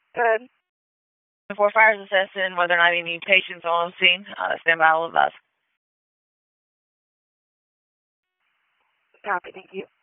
Good. Before fire is assessed and whether or not any patients are on scene, stand by all of us. Copy. Thank you.